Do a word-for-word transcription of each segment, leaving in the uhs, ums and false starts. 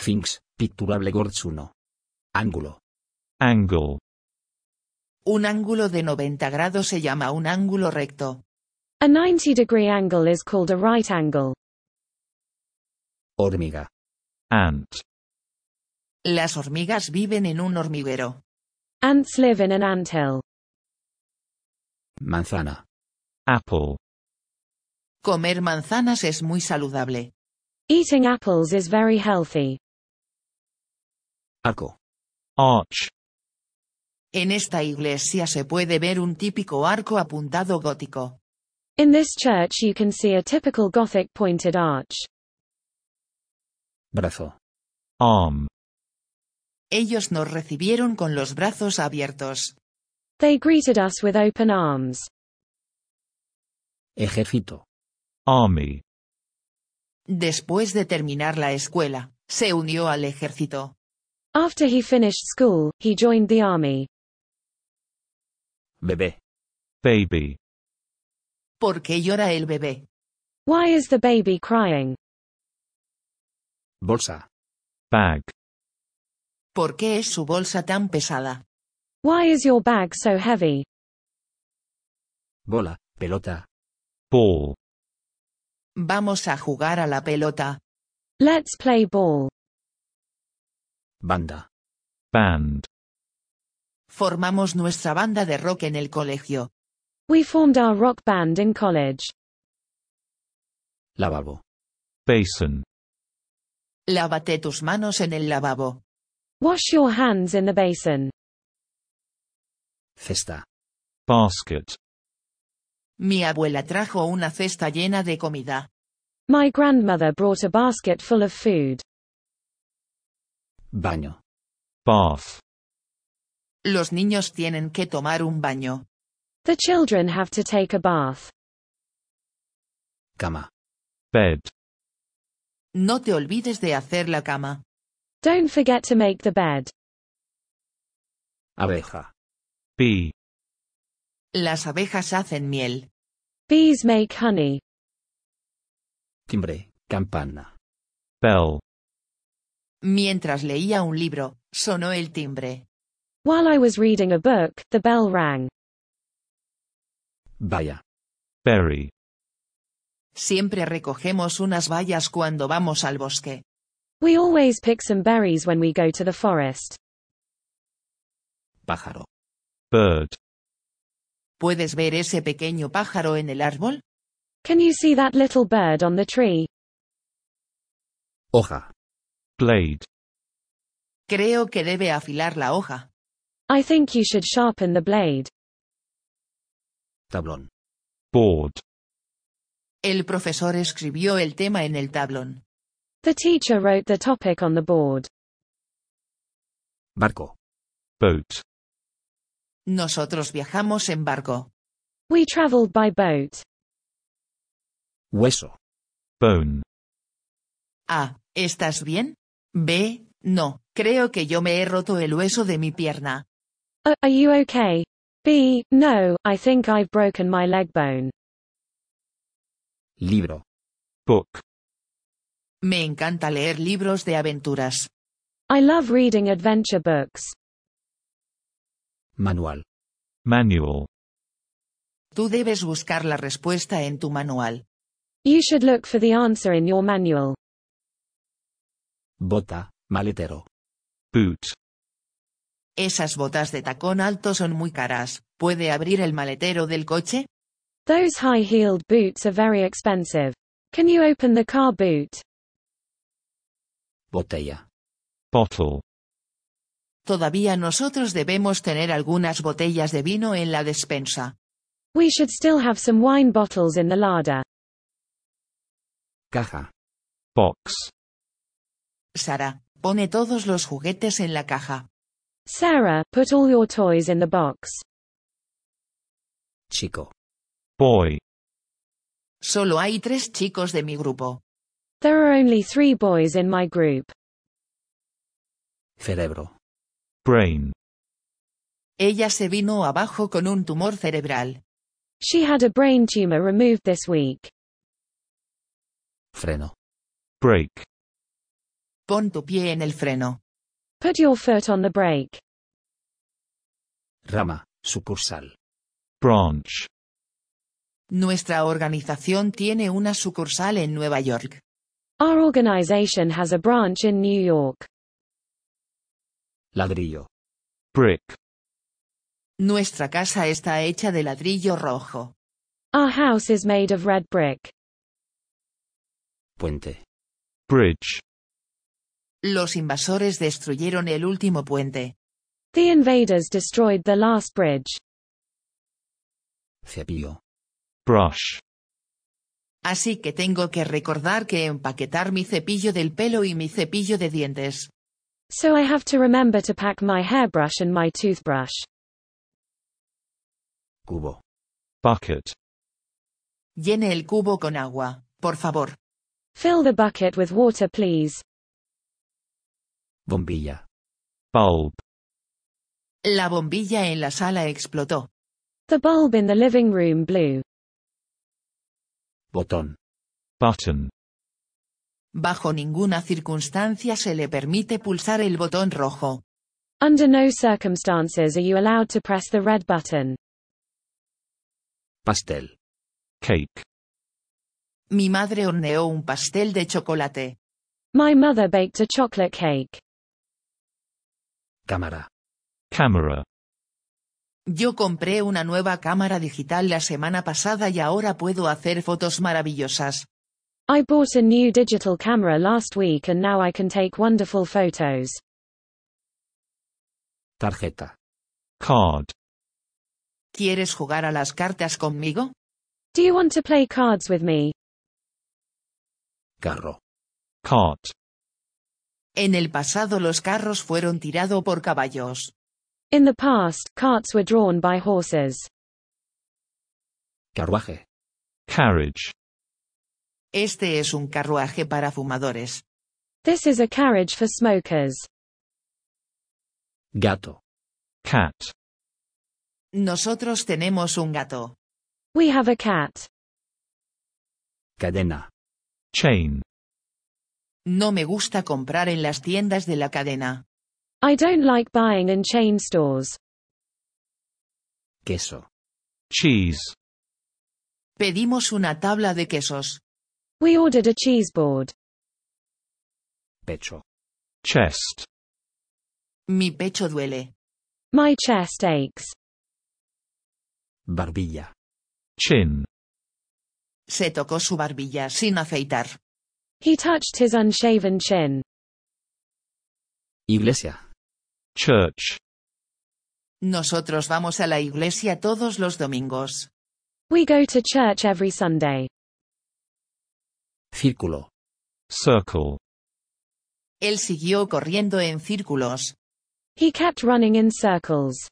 Things, picturable words uno. Ángulo. Angle. Un ángulo de noventa grados se llama un ángulo recto. A ninety degree angle is called a right angle. Hormiga. Ant. Las hormigas viven en un hormiguero. Ants live in an anthill. Manzana. Apple. Comer manzanas es muy saludable. Eating apples is very healthy. Arco. Arch. En esta iglesia se puede ver un típico arco apuntado gótico. In this church you can see a typical Gothic pointed arch. Brazo. Arm. Ellos nos recibieron con los brazos abiertos. They greeted us with open arms. Ejército. Army. Después de terminar la escuela, se unió al ejército. After he finished school, he joined the army. Bebé. Baby. ¿Por qué llora el bebé? Why is the baby crying? Bolsa. Bag. ¿Por qué es su bolsa tan pesada? Why is your bag so heavy? Bola. Pelota. Ball. Vamos a jugar a la pelota. Let's play ball. Banda. Band. Formamos nuestra banda de rock en el colegio. We formed our rock band in college. Lavabo. Basin. Lávate tus manos en el lavabo. Wash your hands in the basin. Cesta. Basket. Mi abuela trajo una cesta llena de comida. My grandmother brought a basket full of food. Baño. Bath. Los niños tienen que tomar un baño. The children have to take a bath. Cama. Bed. No te olvides de hacer la cama. Don't forget to make the bed. Abeja. Bee. Las abejas hacen miel. Bees make honey. Timbre. Campana. Bell. Mientras leía un libro, sonó el timbre. While I was reading a book, the bell rang. Valla. Berry. Siempre recogemos unas bayas cuando vamos al bosque. We always pick some berries when we go to the forest. Pájaro. Bird. ¿Puedes ver ese pequeño pájaro en el árbol? Can you see that little bird on the tree? Hoja. Blade. Creo que debe afilar la hoja. I think you should sharpen the blade. Tablón. Board. El profesor escribió el tema en el tablón. The teacher wrote the topic on the board. Barco. Boat. Nosotros viajamos en barco. We traveled by boat. Hueso. Bone. A. ¿Estás bien? B. No, creo que yo me he roto el hueso de mi pierna. A. Are you okay? B. No, I think I've broken my leg bone. Libro. Book. Me encanta leer libros de aventuras. I love reading adventure books. Manual. Manual. Tú debes buscar la respuesta en tu manual. You should look for the answer in your manual. Bota. Maletero. Boot. Esas botas de tacón alto son muy caras. ¿Puede abrir el maletero del coche? Those high-heeled boots are very expensive. Can you open the car boot? Botella. Bottle. Todavía nosotros debemos tener algunas botellas de vino en la despensa. We should still have some wine bottles in the larder. Caja. Box. Sara, pone todos los juguetes en la caja. Sarah, put all your toys in the box. Chico. Boy. Solo hay tres chicos de mi grupo. There are only three boys in my group. Cerebro. Brain. Ella se vino abajo con un tumor cerebral. She had a brain tumor removed this week. Freno. Brake. Pon tu pie en el freno. Put your foot on the brake. Rama, sucursal. Branch. Nuestra organización tiene una sucursal en Nueva York. Our organization has a branch in New York. Ladrillo. Brick. Nuestra casa está hecha de ladrillo rojo. Our house is made of red brick. Puente. Bridge. Los invasores destruyeron el último puente. The invaders destroyed the last bridge. Cepillo. Brush. Así que tengo que recordar que empaquetar mi cepillo del pelo y mi cepillo de dientes. So I have to remember to pack my hairbrush and my toothbrush. Cubo. Bucket. Llene el cubo con agua, por favor. Fill the bucket with water, please. Bombilla. Bulb. La bombilla en la sala explotó. The bulb in the living room blew. Botón. Button. Bajo ninguna circunstancia se le permite pulsar el botón rojo. Under no circumstances are you allowed to press the red button. Pastel. Cake. Mi madre horneó un pastel de chocolate. My mother baked a chocolate cake. Cámara. Camera. Yo compré una nueva cámara digital la semana pasada y ahora puedo hacer fotos maravillosas. I bought a new digital camera last week and now I can take wonderful photos. Tarjeta. Card. ¿Quieres jugar a las cartas conmigo? Do you want to play cards with me? Carro. Cart. En el pasado los carros fueron tirados por caballos. In the past, carts were drawn by horses. Carruaje. Carriage. Este es un carruaje para fumadores. This is a carriage for smokers. Gato. Cat. Nosotros tenemos un gato. We have a cat. Cadena. Chain. No me gusta comprar en las tiendas de la cadena. I don't like buying in chain stores. Queso. Cheese. Pedimos una tabla de quesos. We ordered a cheese board. Pecho. Chest. Mi pecho duele. My chest aches. Barbilla. Chin. Se tocó su barbilla sin afeitar. He touched his unshaven chin. Iglesia. Church. Nosotros vamos a la iglesia todos los domingos. We go to church every Sunday. Círculo. Circle. Él siguió corriendo en círculos. He kept running in circles.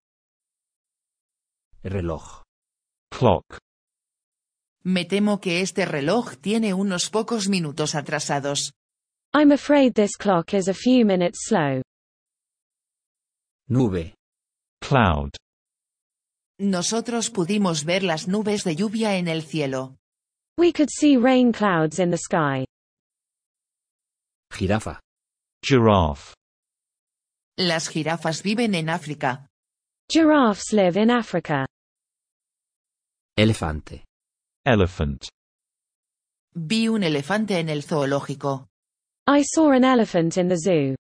Reloj. Clock. Me temo que este reloj tiene unos pocos minutos atrasados. I'm afraid this clock is a few minutes slow. Nube. Cloud. Nosotros pudimos ver las nubes de lluvia en el cielo. We could see rain clouds in the sky. Jirafa. Giraffe. Las jirafas viven en África. Giraffes live in Africa. Elefante. Elephant. Vi un elefante en el zoológico. I saw an elephant in the zoo.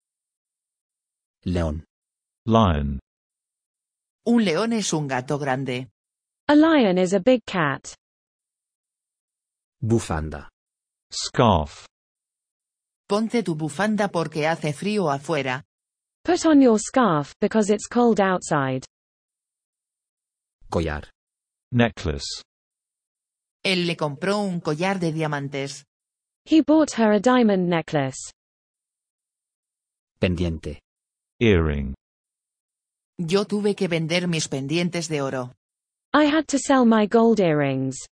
León. Lion. Un león es un gato grande. A lion is a big cat. Bufanda. Scarf. Ponte tu bufanda porque hace frío afuera. Put on your scarf, because it's cold outside. Collar. Necklace. Él le compró un collar de diamantes. He bought her a diamond necklace. Pendiente. Earring. Yo tuve que vender mis pendientes de oro. I had to sell my gold earrings.